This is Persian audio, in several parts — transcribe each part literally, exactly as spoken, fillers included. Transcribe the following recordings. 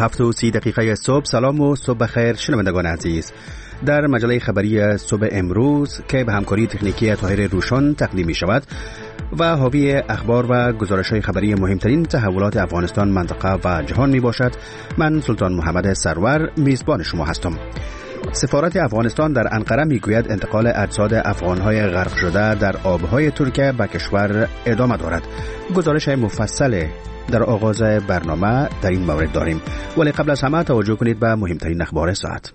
هفت و سی دقیقه صبح. سلام و صبح بخیر شنوندگان عزیز. در مجله خبری صبح امروز که به همکاری تکنیکی طاهر روشن تقدیم می شود و حاوی اخبار و گزارش‌های خبری مهمترین تحولات افغانستان، منطقه و جهان می باشد، من سلطان محمد سرور میزبان شما هستم. سفارت افغانستان در انقره میگوید انتقال اجساد افغان‌های غرق شده در آب‌های ترکیه به کشور ادامه دارد. گزارش مفصل در آغاز برنامه در این مورد داریم، ولی قبل از همه توجه کنید به مهمترین اخبار ساعت.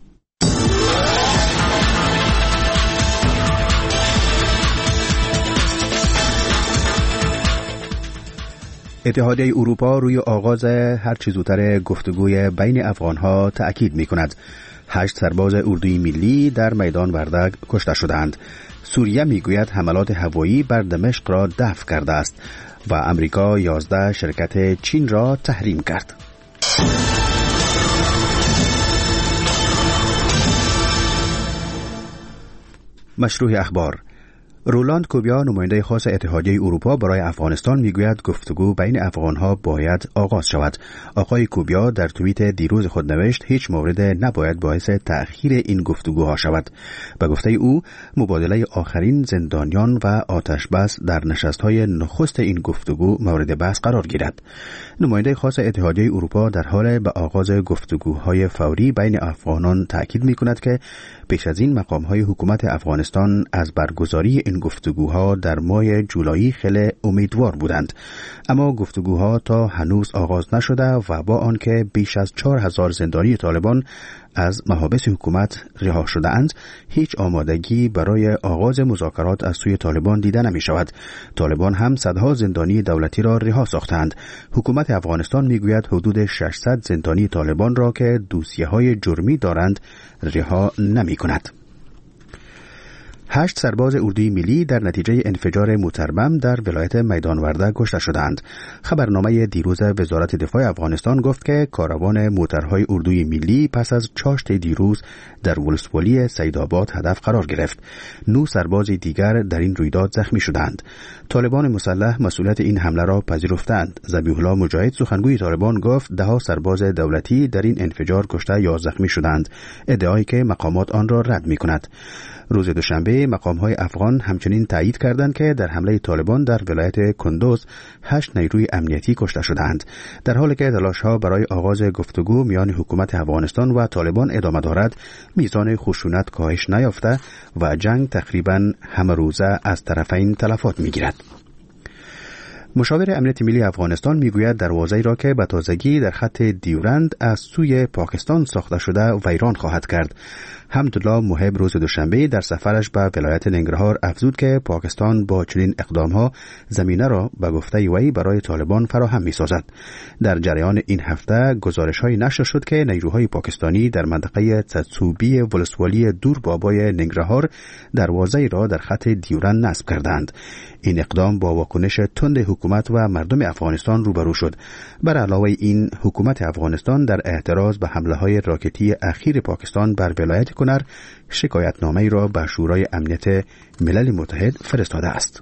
اتحادیه اروپا روی آغاز هر چه زودتر گفتگوی بین افغان‌ها تأکید می‌کند. هشت سرباز اردوی ملی در میدان وردگ کشته شدند. سوریه میگوید حملات هوایی بر دمشق را دفع کرده است و امریکا یازده شرکت چین را تحریم کرد. مشروع اخبار. رولاند کوبیا، نماینده خاص اتحادیه اروپا برای افغانستان، میگوید گفتگو بین افغانها باید آغاز شود. آقای کوبیا در توییت دیروز خود نوشت هیچ مورد نباید باعث تأخیر این گفتگوها شود. به گفته او مبادله آخرین زندانیان و آتشبس در نشست‌های نخست این گفتگو مورد بحث قرار گیرد. نماینده خاص اتحادیه اروپا در حال به آغاز گفتگوهای فوری بین افغانان تأکید می‌کند که پیش از این مقام‌های حکومت افغانستان از برگزاری این گفتگوها در ماه جولای خیلی امیدوار بودند، اما گفتگوها تا هنوز آغاز نشده و با آنکه بیش از چهار هزار زندانی طالبان از محابس حکومت رها شده اند، هیچ آمادگی برای آغاز مذاکرات از سوی طالبان دیده نمی شود. طالبان هم صدها زندانی دولتی را رها ساختند. حکومت افغانستان می گوید حدود ششصد زندانی طالبان را که دوسیه های جرمی دارند رها نمی کند. هشت سرباز اردوی ملی در نتیجه انفجار موتربم در ولایت میدان وردگ کشته شدند. خبرنامه دیروز وزارت دفاع افغانستان گفت که کاروان موترهای اردوی ملی پس از چاشت دیروز در ولسوالی سیدآباد هدف قرار گرفت. نه سرباز دیگر در این رویداد زخمی شدند. طالبان مسلح مسئولیت این حمله را پذیرفتند. ذبیح الله مجاهد، سخنگوی طالبان، گفت ده ها سرباز دولتی در این انفجار کشته یا زخمی شدند، ادعایی که مقامات آن را رد می‌کند. روز دوشنبه مقام‌های افغان همچنین تایید کردند که در حمله طالبان در ولایت کندوز هشت نیروی امنیتی کشته شدند. در حالی که تلاش‌ها برای آغاز گفتگو میان حکومت افغانستان و طالبان ادامه دارد، میزان خشونت کاهش نیافته و جنگ تقریباً همه روزه از طرفین تلفات می‌گیرد. مشاور امنیت ملی افغانستان میگوید دروازه‌ای را که به تازگی در خط دیورند از سوی پاکستان ساخته شده ویران خواهد کرد. حمدالله محب روز دوشنبه در سفرش به ولایت ننگرهار افزود که پاکستان با چنین اقدامها زمینه را به گفته وی برای طالبان فراهم می‌سازد. در جریان این هفته گزارش‌های نشر شد که نیروهای پاکستانی در منطقه تسوبی ولسوالی دور بابای ننگرهار دروازه‌ای را در خط دیورند نصب کردند. این اقدام با واکنش تند حکومت و مردم افغانستان روبرو شد. بر علاوه این، حکومت افغانستان در اعتراض به حمله‌های راکتی اخیر پاکستان بر ولایت کنر شکایتنامه‌ای را به شورای امنیت ملل متحد فرستاده است.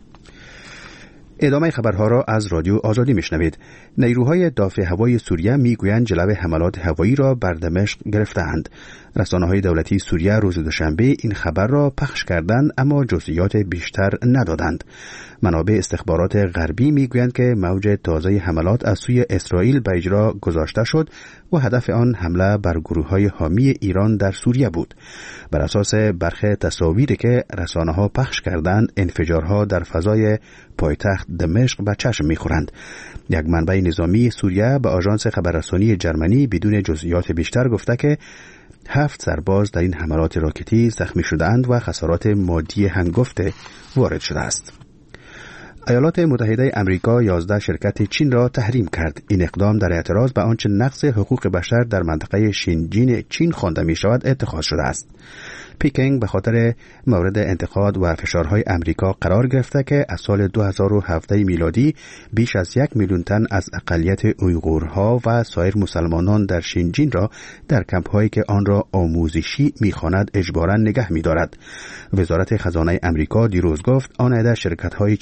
ادامه خبرها را از رادیو آزادی میشنوید. نیروهای دافع هوایی سوریه میگویند جلب حملات هوایی را بر دمشق گرفتند. رسانه‌های دولتی سوریه روز دوشنبه این خبر را پخش کردند، اما جزئیات بیشتر ندادند. منابع استخبارات غربی میگویند که موج تازه حملات از سوی اسرائیل به اجرا گذاشته شد و هدف آن حمله بر گروه‌های حامی ایران در سوریه بود. بر اساس برخی تصاویری که رسانه‌ها پخش کردند، انفجارها در فضای پایتخت دمشق به چشم می‌خورند. یک منبع نظامی سوریه به آژانس خبررسانی جرمنی بدون جزئیات بیشتر گفته که هفت سرباز در این حملات راکتی زخمی شدند و خسارات مادی هنگفت وارد شده است. ایالات متحده امریکا یازده شرکت چین را تحریم کرد. این اقدام در اعتراض به آنچه نقض حقوق بشر در منطقه شینجین چین خوانده می شود اتخاذ شده است. پیکینگ به خاطر مورد انتقاد و فشارهای امریکا قرار گرفته که از سال دو هزار و هفده میلادی بیش از یک میلیون تن از اقلیت اویغورها و سایر مسلمانان در شینجین را در کمپ‌هایی که آن را آموزشی می‌خواند اجباراً نگه می‌دارد. وزارت خزانه امریکا دیروز گفت آن عده شرکت‌های چینایی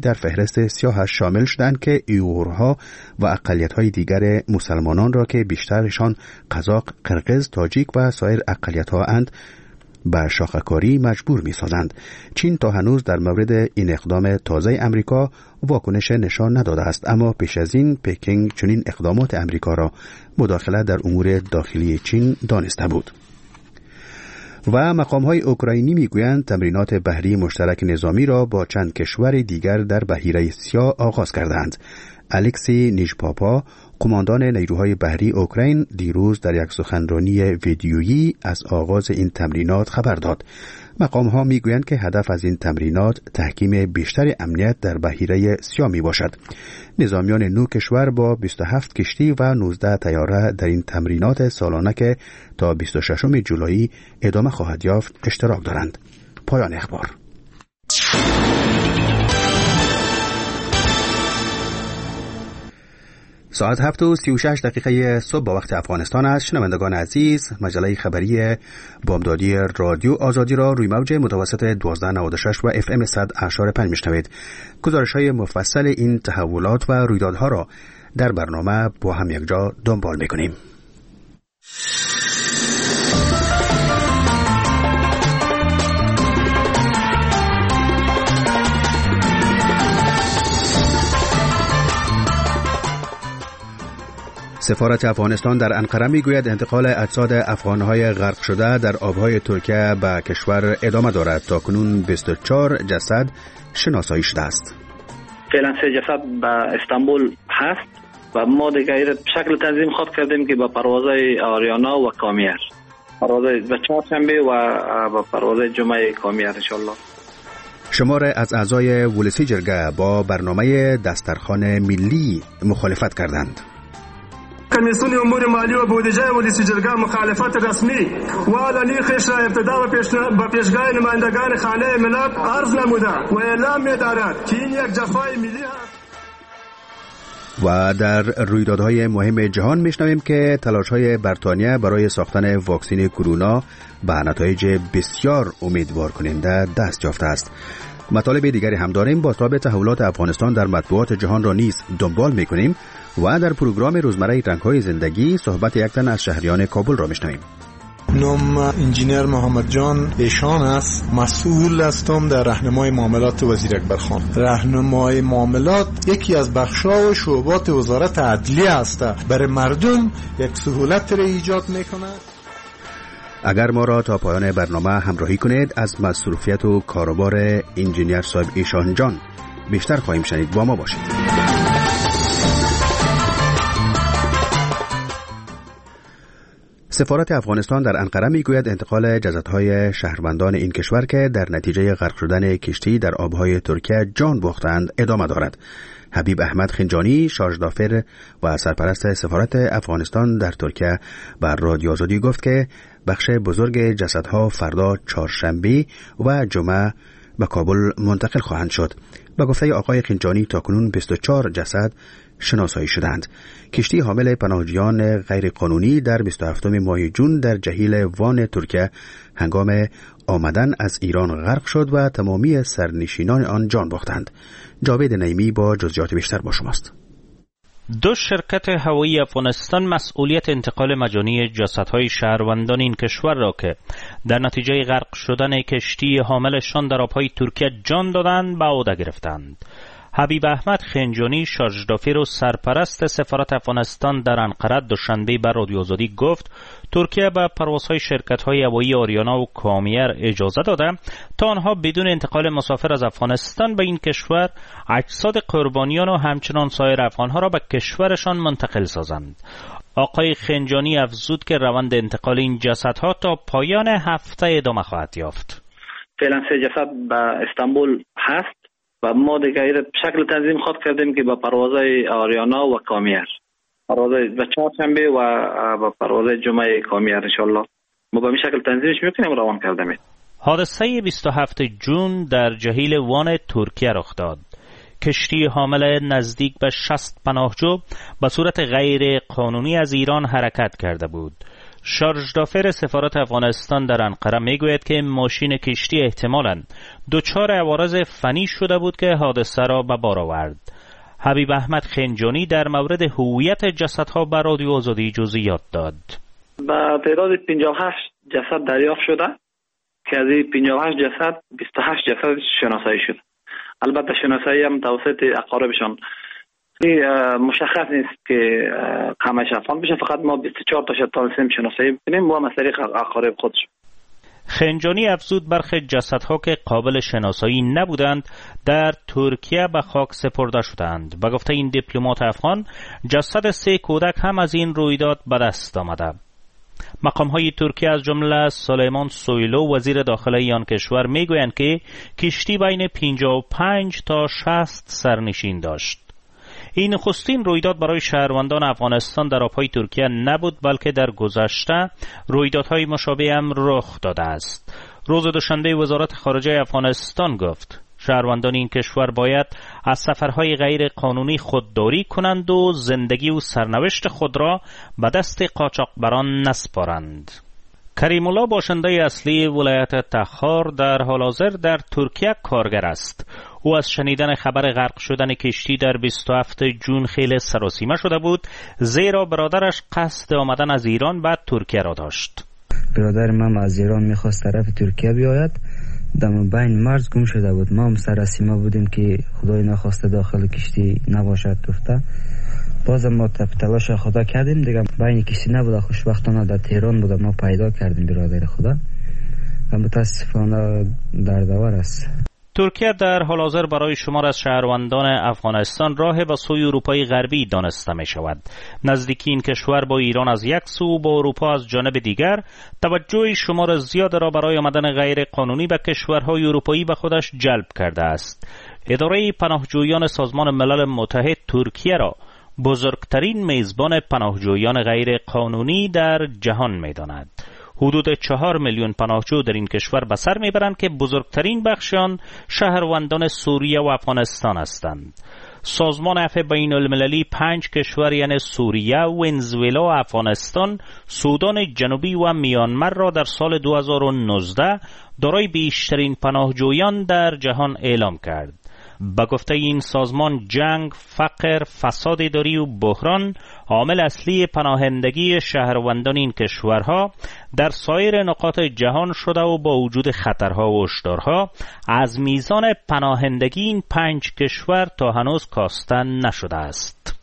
در فهرست سیاهش شامل شدند که ایغورها و اقلیت‌های دیگر مسلمانان را که بیشترشان قزاق، قرقیز، تاجیک و سایر اقلیت‌ها اند به شاخه‌کاری مجبور می‌سازند. چین تا هنوز در مورد این اقدام تازه امریکا واکنش نشان نداده است، اما پیش از این پکینگ چنین اقدامات امریکا را مداخله در امور داخلی چین دانسته بود. و مقام‌های اوکراینی میگویند تمرینات بحری مشترک نظامی را با چند کشور دیگر در بحیره سیاه آغاز کردند. الکسی نیژپاپا، قماندان نیروهای بحری اوکراین، دیروز در یک سخنرانی ویدیویی از آغاز این تمرینات خبر داد. مقام‌ها میگویند که هدف از این تمرینات تحکیم بیشتر امنیت در بحیره سیاه می باشد. نظامیان نو کشور با بیست و هفت کشتی و نوزده طیاره در این تمرینات سالانه که تا بیست و ششم جولای ادامه خواهد یافت اشتراک دارند. پایان اخبار. ساعت هفت و سی و شش دقیقه صبح با وقت افغانستان است. شنوندگان عزیز، مجله خبری بامدادی رادیو آزادی را روی موج متوسط دوازده نود و شش و اف ام صد اشار پنج میشنوید. گزارش‌های مفصل این تحولات و رویدادها را در برنامه با هم یکجا دنبال می‌کنیم. سفارت افغانستان در انقره میگوید انتقال اجساد افغانهای غرق شده در آبهای ترکیه به کشور ادامه دارد. تا کنون بیست و چهار جسد شناسایی شده است. فعلا سه جسد به استانبول هست و ما دیگه به شکل تنظیم خواد کردیم که با پروازهای آریانا و کامیر، پروازهای به چهارشنبه و با پروازهای جمعه کامیر انشالله. شمار از اعضای ولسی جرگه با برنامه دسترخوان ملی مخالفت کردند. کمیسیون امور مالی و بودجه ولسی جرگه مخالفت رسمی و علنی خیش را ابتدا و پیشگاه نمایندگان خانه ملت عرض نموده و اعلام می‌دارد که این یک جفای ملی است. و در رویدادهای مهم جهان میشنویم که تلاش‌های بریتانیا برای ساختن واکسن کرونا به نتایج بسیار امیدوار کننده دست یافته است. مطالب دیگری هم داریم. با تابع تحولات افغانستان در مطبوعات جهان را نیز دنبال می‌کنیم و در پروگرام روزمره رنگ‌های زندگی صحبت یک تن از شهریان کابل را میشنویم. نام انجینیر محمد جان ایشان است. مسئول هستم در راهنمای معاملات وزیر اکبر خان. راهنمای معاملات یکی از بخش‌ها و شعبات وزارت عدلیه است. برای مردم یک سهولت را ایجاد می‌کند. اگر ما را تا پایان برنامه همراهی کنید از مصروفیت و کاروبار انجینیر صاحب ایشان جان بیشتر خواهیم شنید. با ما باشید. سفارت افغانستان در انقره میگوید انتقال جسدهای شهروندان این کشور که در نتیجه غرق شدن کشتی در آبهای ترکیه جان باختند ادامه دارد. حبیب احمد خنجانی، شارژدافر و سرپرست سفارت افغانستان در ترکیه بر رادیو آزادی گفت که بخش بزرگ جسدها فردا چهارشنبه و جمعه به کابل منتقل خواهند شد. به گفته آقای خنجانی تاکنون بیست و چهار جسد شناسایی شدند. کشتی حامل پناهجویان غیر قانونی در بیست و هفتم ماه جون در جهیل وان ترکیه هنگام آمدن از ایران غرق شد و تمامی سرنشینان آن جان باختند. جاوید نعیمی با جزئیات بیشتر با شماست. دو شرکت هوایی افغانستان مسئولیت انتقال مجانی جسدهای شهروندان این کشور را که در نتیجه غرق شدن کشتی حاملشان در آبهای ترکیه جان دادند به عهده گرفتند. حبیب احمد خنجانی، شارژدافر و سرپرست سفارت افغانستان در انقره دوشنبه بر رادیو آزادی گفت ترکیه به پروازهای شرکت‌های هوایی آریانا و کامیر اجازه داده تا آنها بدون انتقال مسافر از افغانستان به این کشور اجساد قربانیان و همچنان سایر افغانها را به کشورشان منتقل سازند. آقای خنجانی افزود که روند انتقال این جسدها تا پایان هفته ادامه خواهد یافت. فعلا سه جسد به استانبول هست و ما دیگه به شکل تنظیم خواد کردیم که با پروازهای آریانا و کامیر، پروازهای به چهارشنبه و با پروازهای جمعه کامیر انشالله ما به این شکل تنظیمش میکنیم روان کردیم. حادثه بیست و هفتم جون در جهیل وان ترکیه رخ داد. کشتی حامل نزدیک به شصت پناهجو به صورت غیر قانونی از ایران حرکت کرده بود. شارژدافر سفارت افغانستان در انقره میگوید که ماشین کشتی احتمالاً دچار عوارض فنی شده بود که حادثه را به بار آورد. حبیب احمد خنجانی در مورد هویت جسدها به رادیو آزادی جزئیات داد. با تعداد پنجاه و هشت جسد دریافت شده که از این پنجاه و هشت جسد بیست و هشت جسد شناسایی شد. البته شناسایی هم توسط اقاربشان مشخص نیست که همش افغان بشه، فقط ما بیست و چهار تا تونستیم شناسایی بکنیم و از طریق اقارب خودشون. خنجانی افزود برخی جسدها که قابل شناسایی نبودند در ترکیه به خاک سپرده شدند. به گفته این دیپلمات افغان، جسد سه کودک هم از این رویداد به دست آمده. مقام‌های ترکیه از جمله سلیمان سویلو وزیر داخلی آن کشور میگویند که کشتی بین پنجاه و پنج تا شصت سرنشین داشت. این نخستین رویداد برای شهروندان افغانستان در آبهای ترکیه نبود، بلکه در گذشته رویدادهای مشابه هم رخ داده است. روز دوشنبه وزارت خارجه افغانستان گفت شهروندان این کشور باید از سفرهای غیر قانونی خودداری کنند و زندگی و سرنوشت خود را به دست قاچاقبران نسپارند. کریم الله باشنده اصلی ولایت تخار در حال حاضر در ترکیه کارگر است. او از شنیدن خبر غرق شدن کشتی در بیست و هفتم ژوئن خیلی سراسیمه شده بود، زیرا برادرش قصد آمدن از ایران به ترکیه را داشت. برادر من از ایران میخواست طرف ترکیه بیاید، در بین مرز گم شده بود. ما هم سراسیمه بودیم که خدای نخواسته داخل کشتی نباشد گفته. بازم ما تلاش خدا کردیم دیگه، بین کشتی نبوده، خوشبختانه در تهران بوده، ما پیدا کردیم برادر خدا. متاسفانه دردآور است. ترکیه در حال حاضر برای شمار از شهروندان افغانستان راه به سوی اروپای غربی دانسته می شود. نزدیکی این کشور با ایران از یک سو و با اروپا از جانب دیگر توجه شمار زیاد را برای آمدن غیر قانونی به کشورهای اروپایی به خودش جلب کرده است. اداره پناهجویان سازمان ملل متحد ترکیه را بزرگترین میزبان پناهجویان غیر قانونی در جهان می داند. حدود چهار میلیون پناهجو در این کشور به سر میبرند که بزرگترین بخش آن شهروندان سوریه و افغانستان هستند. سازمان عفو بین المللی پنج کشور یعنی سوریه، ونزوئلا و افغانستان، سودان جنوبی و میانمار را در سال دو هزار و نوزده دارای بیشترین پناهجویان در جهان اعلام کرد. به گفته این سازمان جنگ، فقر، فساد اداری و بحران عامل اصلی پناهندگی شهروندان این کشورها در سایر نقاط جهان شده و با وجود خطرها و هشدارها از میزان پناهندگی این پنج کشور تا هنوز کاسته نشده است.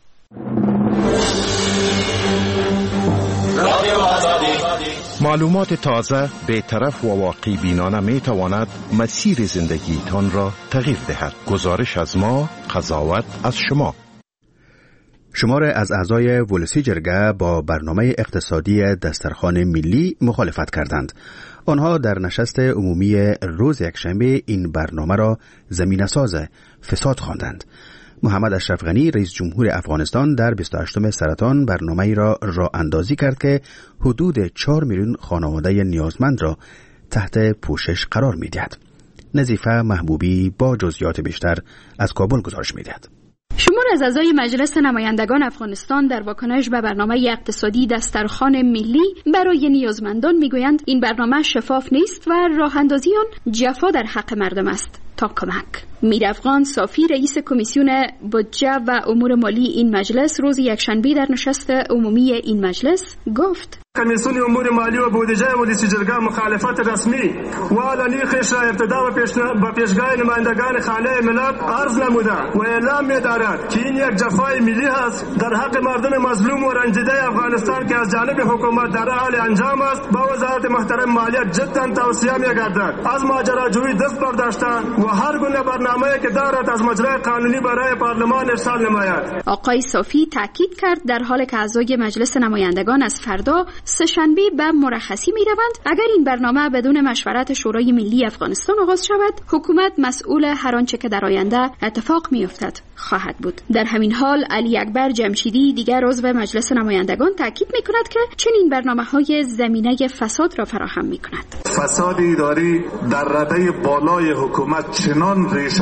معلومات تازه، بی‌طرف و واقع بینانه می تواند مسیر زندگیتان را تغییر دهد. گزارش از ما، قضاوت از شما. شمار از اعضای ولسی جرگه با برنامه اقتصادی دسترخوان ملی مخالفت کردند. آنها در نشست عمومی روز یکشنبه این برنامه را زمینه‌ساز فساد خواندند. محمد اشرف غنی رئیس جمهور افغانستان در بیست و هشتم سرطان برنامه‌ای را راه اندازی کرد که حدود چهار میلیون خانواده نیازمند را تحت پوشش قرار می‌دهد. نظیفه محبوبی با جزئیات بیشتر از کابل گزارش می‌دهد. شمار از اعضای مجلس نمایندگان افغانستان در واکنش به برنامه اقتصادی دسترخوان ملی برای نیازمندان میگویند این برنامه شفاف نیست و راه اندازی آن جفا در حق مردم است تا کمک. میر افغان صافی رئیس کمیسیون بودجه و امور مالی این مجلس روز یکشنبه در نشست عمومی این مجلس گفت کمیسیون امور مالی و بودجه ولسی جرگه مخالفت رسمی و علنی خیش را ابتدا به پیشگاه نمایندگان خانه ملت عرض نموده و اعلام می‌دارد که این یک جفای ملی است در حق مردم مظلوم و رنجیده افغانستان که از جانب حکومت در حال انجام است. با وزارت محترم مالیات جدا توصیه می‌گردد از ماجراجویی دست برداشتن و هر گونه برنامه‌ای که دارد از مجرای قانونی برای پارلمان ارسال نماید. آقای صافی تاکید کرد در حالی که اعضای مجلس نمایندگان از فردا سه‌شنبه به مرخصی می‌روند، اگر این برنامه بدون مشورت شورای ملی افغانستان آغاز شود، حکومت مسئول هر آنچه که در آینده اتفاق می‌افتد خواهد بود. در همین حال علی اکبر جمشیدی دیگر عضو مجلس نمایندگان تاکید می‌کند که چنین برنامه‌های زمینه فساد را فراهم می‌کند. فساد اداری در رده بالای حکومت چنان ریشه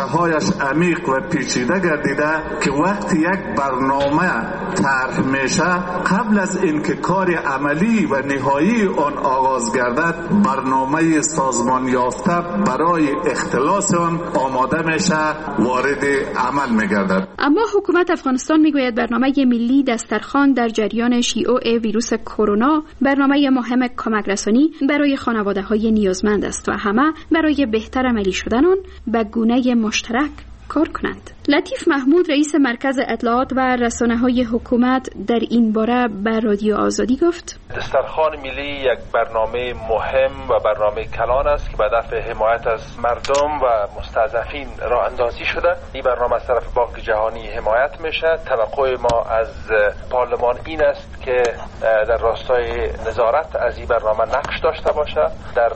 ریشه هایش عمیق و پیچیده گردیده که وقتی یک برنامه طرح میشه قبل از اینکه کار عملی و نهایی آن آغاز گردد برنامه سازمان یافته برای اختلاس آن آماده میشه وارد عمل میگردد. اما حکومت افغانستان میگوید برنامه ملی دسترخوان در جریان شیوع ویروس کرونا برنامه مهم کمک رسانی برای خانواده های نیازمند است و همه برای بهتر عملی شدن آن به گونه مشترک کار کنند. لطیف محمود رئیس مرکز اطلاعات و رسانه‌های حکومت در این باره به رادیو آزادی گفت: دسترخوان ملی یک برنامه مهم و برنامه کلان است که به هدف حمایت از مردم و مستضعفین راه اندازی شده. این برنامه از طرف بانک جهانی حمایت میشه. توقع ما از پارلمان این است که در راستای نظارت از این برنامه نقش داشته باشه. در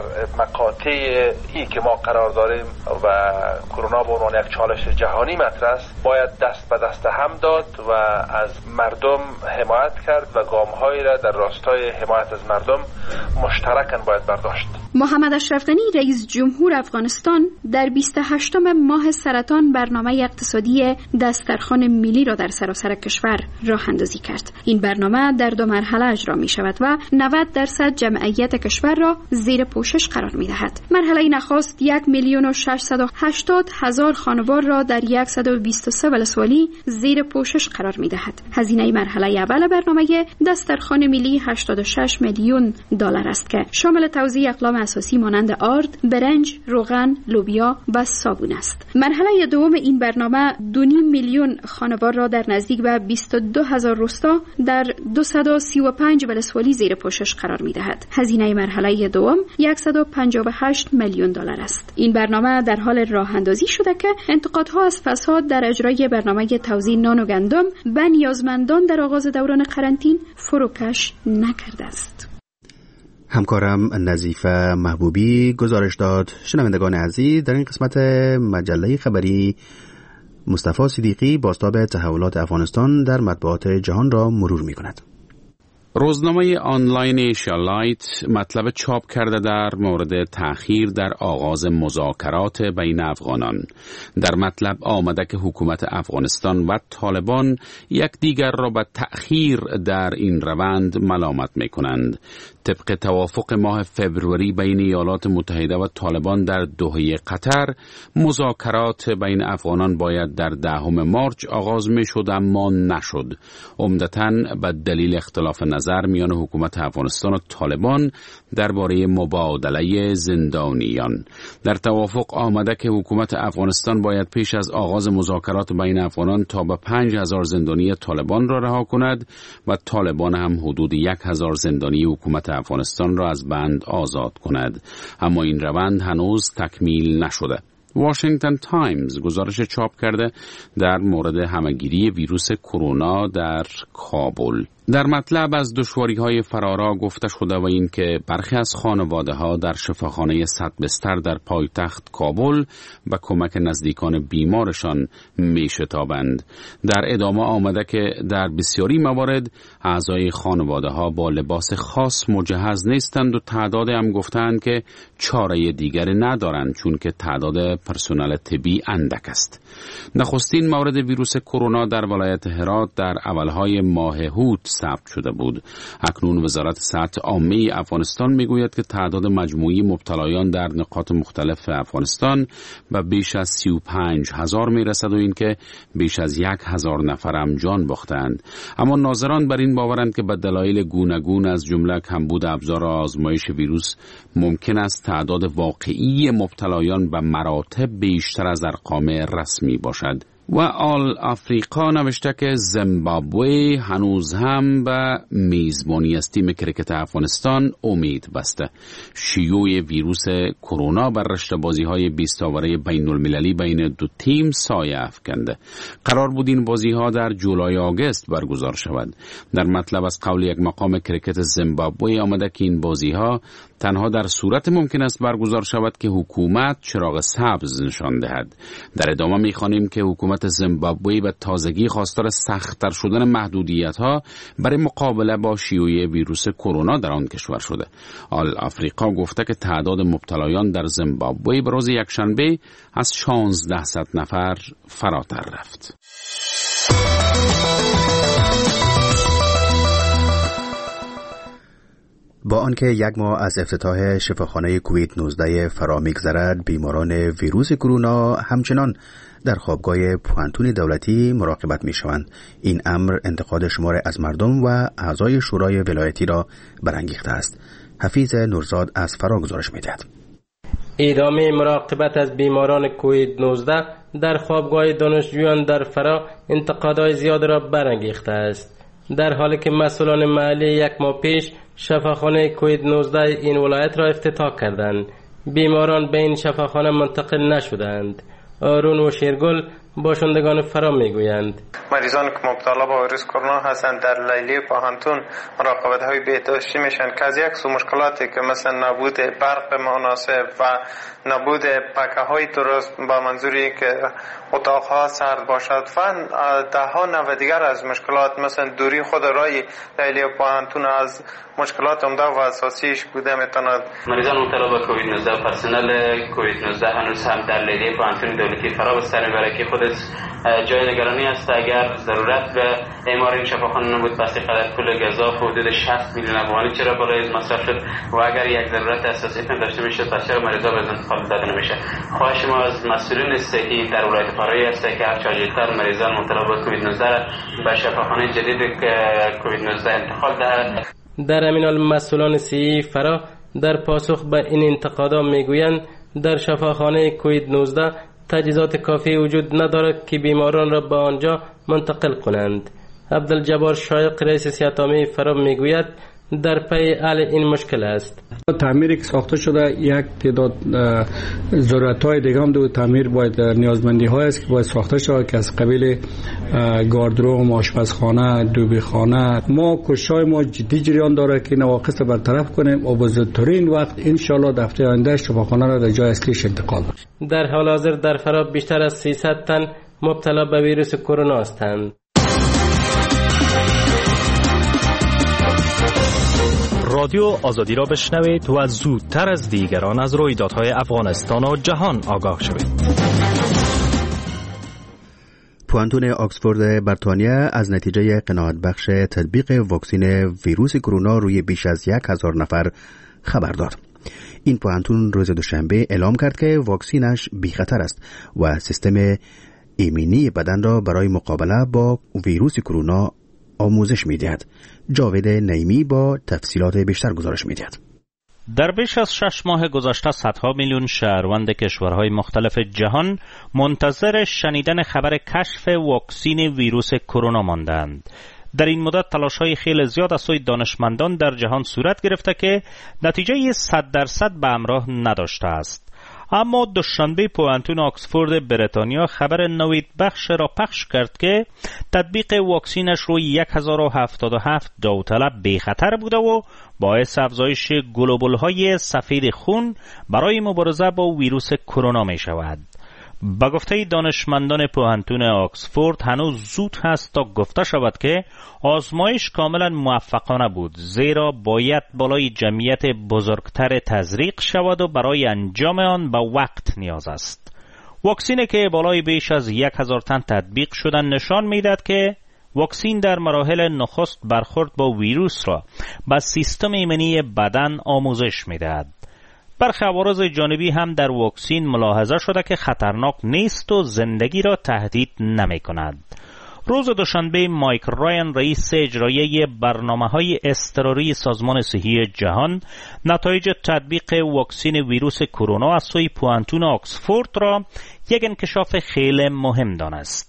مقاطع ای که ما قرار داریم و کرونا به عنوان یک چالش جهانی مطرح است باید دست به دست هم داد و از مردم حمایت کرد و گام‌هایی را در راستای حمایت از مردم مشترکاً باید برداشت. محمد اشرف غنی رئیس جمهور افغانستان در بیست و هشتم ماه سرطان برنامه اقتصادی دسترخوان ملی را در سراسر کشور راه اندازی کرد. این برنامه در دو مرحله اجرا می شود و نود درصد جمعیت کشور را زیر پوشش قرار می دهد. مرحله نخست یک میلیون و ششصد و هشتاد هزار خانوار را در صد و بیست و سه ولسوالی زیر پوشش قرار می دهد. هزینه مرحله اول برنامه دسترخوان ملی هشتاد و شش میلیون دلار است که شامل توزیع اقلام اساسی مانند آرد، برنج، روغن، لوبیا و صابون است. مرحله دوم این برنامه دو و نیم میلیون خانوار را در نزدیک به بیست و دو هزار روستا در دویست و سی و پنج ولسوالی زیر پوشش قرار می دهد. هزینه مرحله دوم صد و پنجاه و هشت میلیون دلار است. این برنامه در حال راه اندازی شده که انتقادها از فساد در اجرای برنامه توزیع نان و گندم به نیازمندان در آغاز دوران قرنطینه فروکش نکرده است. همکارم نظیفه محبوبی گزارش داد. شنوندگان عزیز، در این قسمت مجله خبری مصطفی صدیقی بازتاب تحولات افغانستان در مطبوعات جهان را مرور می کند. روزنامه آنلاین ایشیا لایت مطلب چاپ کرده در مورد تأخیر در آغاز مذاکرات بین افغانان. در مطلب آمده که حکومت افغانستان و طالبان یک دیگر را به تأخیر در این روند ملامت می کنند. طبق توافق ماه فبروری بین ایالات متحده و طالبان در دوحه قطر، مذاکرات بین افغانان باید در دهم مارچ آغاز می شد اما نشد. عمدتاً به دلیل اختلاف نظر میان حکومت افغانستان و طالبان درباره مبادله زندانیان. در توافق آمده که حکومت افغانستان باید پیش از آغاز مذاکرات بین افغانان تا به پنج هزار زندانی طالبان را رها کند و طالبان هم حدود یک هزار زندانی حکومت افغانستان را از بند آزاد کند. اما این روند هنوز تکمیل نشده. واشنگتن تایمز گزارش چاپ کرده در مورد همهگیری ویروس کرونا در کابل. در مطلب از دشواری‌های فرارا گفته شده و این که برخی از خانواده‌ها در شفاخانه صد بستر در پایتخت کابل به کمک نزدیکان بیمارشان می‌شتابند. در ادامه آمده که در بسیاری موارد اعضای خانواده‌ها با لباس خاص مجهز نیستند و تعداد هم گفتند که چاره دیگری ندارند چون که تعداد پرسنل طبی اندک است. نخستین مورد ویروس کرونا در ولایت هرات در اولهای ماه هوت ثبت شده بود. اکنون وزارت صحت عامه افغانستان میگوید که تعداد مجموعی مبتلایان در نقاط مختلف افغانستان به بیش از سی و پنج هزار میرسد و اینکه بیش از یک هزار نفر هم جان باختند. اما ناظران بر این باورند که به دلایل گوناگون از جمله کمبود ابزار آزمایش ویروس ممکن است تعداد واقعی مبتلایان به مراتب بیشتر از ارقام رسمی باشد. و آل آفریقا نوشته که زیمبابوه هنوز هم به میزبانی از تیم کرکت افغانستان امید بسته. شیوع ویروس کرونا بر رشته بازی‌های بیست اوره بین المللی بین دو تیم سایه افکنده. قرار بود این بازی‌ها در جولای آگوست برگزار شود. در مطلب از قول یک مقام کرکت زیمبابوه آمده که این بازی‌ها تنها در صورت ممکن است برگزار شود که حکومت چراغ سبز نشان دهد. در ادامه می‌خوانیم که حکومت حکومت زیمبابوه به تازگی خواستار سخت‌تر شدن محدودیت‌ها برای مقابله با شیوع ویروس کرونا در آن کشور شده. آل آفریقا گفته که تعداد مبتلایان در زیمبابوه به روز یکشنبه از شانزده نفر فراتر رفت. با آنکه یک ماه از افتتاح شفاخانه کووید نوزده فرا می‌گذرد، بیماران ویروس کرونا همچنان در خوابگاه پوانتون دولتی مراقبت می‌شوند. این امر انتقاد شمار از مردم و اعضای شورای ولایتی را برانگیخته است. حفیظ نورزاد از فرا گزارش می‌دهد. ادامه مراقبت از بیماران کووید نوزده در خوابگاه دانشجویان در فرا انتقادهای زیاد را برانگیخته است، در حالی که مسئولان محلی یک ماه پیش شفاخانه کووید نوزده این ولایت را افتتاح کردند. بیماران به این شفاخانه منتقل نشدند. آرون و شیرگل باشندگان فرا میگویند مریضان که مبتلا به ویروس کرونا هستند در لیلی پوهنتون مراقبت های بهداشتی میشن که از یک سو مشکلاتی که مثلا نبود برق مناسب و نبود پکه های درست با منظوری که اتاق ها سرد باشد و ده ها نوع دیگر از مشکلات مثلا دوری خود رای لیلی پوهنتون از مشکلات عمده و اساسیش بوده میتواند. مریضان مبتلا به کووید نوزده و پرسنل کووید نوزده هنوز هم در لیلی پوهنتون دولتی فرا بستر میبره که خودش جای نگرانی است. اگر ضرورت به اعمار این شفاخانه نبود بس قدر پول گزاف حدود شصت میلیون افغانی چرا بالای مصرف شد و اگر یک ضرورت اساسی داشته میشه پس چرا مریضا به انتقال داده نمیشه. خواهش ما از مسئولین صحی در ولایت فرایی است که هر چه عاجل‌تر مریضان مبتلا به کووید نوزده به شفاخانه جدید کووید نوزده انتقال دهند. در همین حال مسئولان صحی فرا در پاسخ به این انتقادها میگویند در شفاخانه کووید نوزده تجهیزات کافی وجود ندارد که بیماران را به آنجا منتقل کنند. عبدالجبار شایق رئیس صحت‌عامه فرا میگوید در پی حل این مشکل است. تعمیری که ساخته شده یک تعداد ضرورت‌های دیگه هم دو تعمیر باید نیازمندی‌های است که باید ساخته شود که از قبیل گاردروم، آشپزخانه، دوبیخانه. ما کوشش‌های ما جدی جریان داره که نواقص برطرف کنیم و به زودترین وقت ان شاءالله در هفته آینده شفاخانه را در جای اصلیش انتقال بدیم. در حال حاضر در فرا بیشتر از سیصد تن مبتلا به ویروس کرونا هستند. رادیو آزادی را بشنوید و زودتر از دیگران از رویدادهای افغانستان و جهان آگاه شوید. پوانتون آکسفورد بریتانیا از نتیجه قناعت بخش تطبیق واکسن ویروس کرونا روی بیش از یک هزار نفر خبر داد. این پوانتون روز دوشنبه اعلام کرد که واکسینش بی خطر است و سیستم ایمنی بدن را برای مقابله با ویروس کرونا آموزش می‌دهد. جاوید نعیمی با تفصیلات بیشتر گزارش می‌دهد. در بیش از شش ماه گذشته صدها میلیون شهروند کشورهای مختلف جهان منتظر شنیدن خبر کشف واکسن ویروس کرونا ماندند. در این مدت تلاش‌های خیلی زیاد از سوی دانشمندان در جهان صورت گرفته که نتیجه صد درصد به همراه نداشته است. اما دوشنبه پوانتون آکسفورد بریتانیا خبر نوید بخش را پخش کرد که تطبیق واکسینش روی هزار و هفتاد و هفت داوطلب بی خطر بوده و باعث افزایش گلوبول‌های سفید خون برای مبارزه با ویروس کرونا می شود. با گفته دانشمندان پوهنتون آکسفورد هنوز زود هست تا گفته شود که آزمایش کاملا موفقانه بود، زیرا باید بالای جمعیت بزرگتر تزریق شود و برای انجام آن به وقت نیاز است. واکسینی که بالای بیش از یک هزار تن تطبیق شدن نشان میدهد که واکسین در مراحل نخست برخورد با ویروس را به سیستم ایمنی بدن آموزش میدهد. برخی عوارض جانبی هم در واکسین ملاحظه شده که خطرناک نیست و زندگی را تهدید نمی کند. روز دوشنبه مایک رایان رئیس اجرایی برنامه‌های اضطراری سازمان صحی جهان نتایج تطبیق واکسن ویروس کرونا از سوی پوانتون آکسفورد را یک انکشاف خیلی مهم دانست.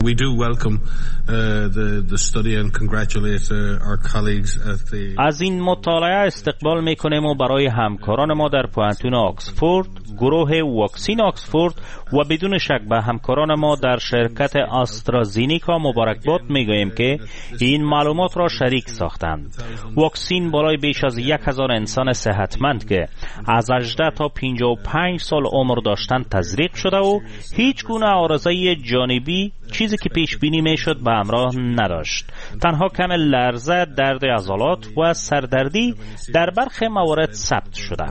We do welcome uh, the, the study and congratulate uh, our colleagues at the... از این مطالعه استقبال میکنیم و برای همکاران ما در پوانتون آکسفورد، گروه واکسین آکسفورد و بدون شک به همکاران ما در شرکت آسترازینیکا مبارکباد میگوییم که این معلومات را شریک ساختند. واکسین برای بیش از یک هزار انسان صحتمند که از هجده تا پنجاه و پنج سال عمر داشتند تزریق شده و هیچ گونه عارضه جانبی چیزی که پیش بینی میشد به همراه نداشت. تنها کم لرزه، درد عضلات و سردردی در برخی موارد ثبت شده.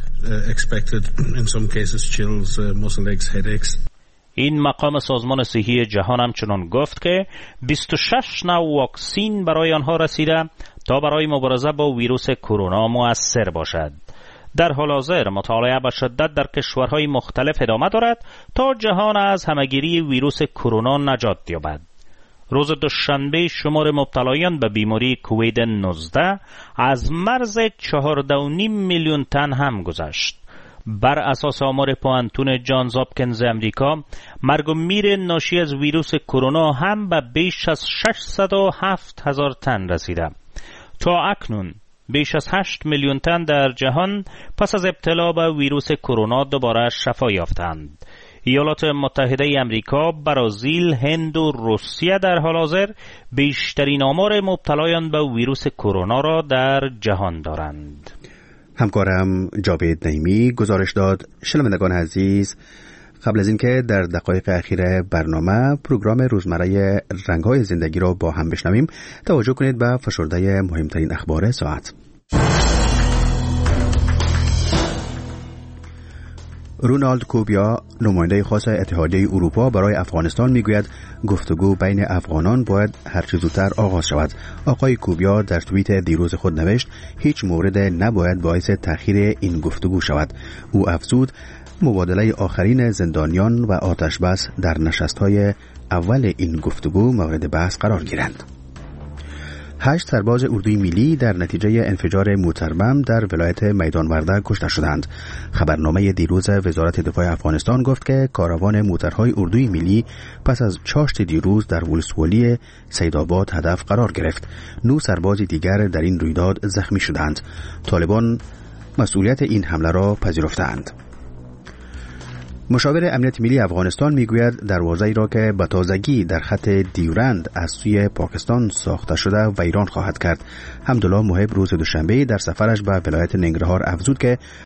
این مقام سازمان صحی جهان همچنان گفت که بیست و شش نوع واکسین برای آنها رسیده تا برای مبارزه با ویروس کرونا مؤثر باشد. در حال حاضر مطالعه به شدت در کشورهای مختلف ادامه دارد تا جهان از همهگیری ویروس کرونا نجات یابد. روز دوشنبه شمار مبتلایان به بیماری کووید نوزده از مرز چهارده و نیم میلیون تن هم گذشت. بر اساس آمار پوانتون جانز هاپکینز امریکا، مرگ و میر ناشی از ویروس کرونا هم به بیش از ششصد و هفت هزار تن رسیده. تا اکنون بیش از هشت میلیون تن در جهان پس از ابتلا به ویروس کرونا دوباره شفا یافتند. ایالات متحده امریکا، برزیل، هند و روسیه در حال حاضر بیشترین آمار مبتلایان به ویروس کرونا را در جهان دارند. همکارم جاوید نعیمی گزارش داد. شنوندگان عزیز، قبل از اینکه در دقایق اخیر برنامه پروگرام روزمره رنگ‌های زندگی را با هم بشنویم، توجه کنید به فشرده مهمترین اخبار ساعت. رونالد کوبیا، نماینده خاص اتحادیه اروپا برای افغانستان، میگوید گفتگو بین افغانان باید هر چه زودتر آغاز شود. آقای کوبیا در توییت دیروز خود نوشت هیچ مورد نباید باعث تأخیر این گفتگو شود. او افزود مبادله آخرین زندانیان و آتشبس در نشست‌های اول این گفتگو مورد بحث قرار گیرند. هشت سرباز اردوی ملی در نتیجه انفجار موتربم در ولایت میدان ورده کشته شدند. خبرنامه دیروز وزارت دفاع افغانستان گفت که کاروان موترهای اردوی ملی پس از چاشت دیروز در ولسوالی سیدآباد هدف قرار گرفت. نه سرباز دیگر در این رویداد زخمی شدند. طالبان مسئولیت این حمله را پذیرفتند. مشاور امنیت ملی افغانستان میگوید دروازه‌ای را که به تازگی در خط دیورند از سوی پاکستان ساخته شده ویران خواهد کرد. حمدالله محب روز دوشنبه در سفرش به ولایت ننگرهار افزود که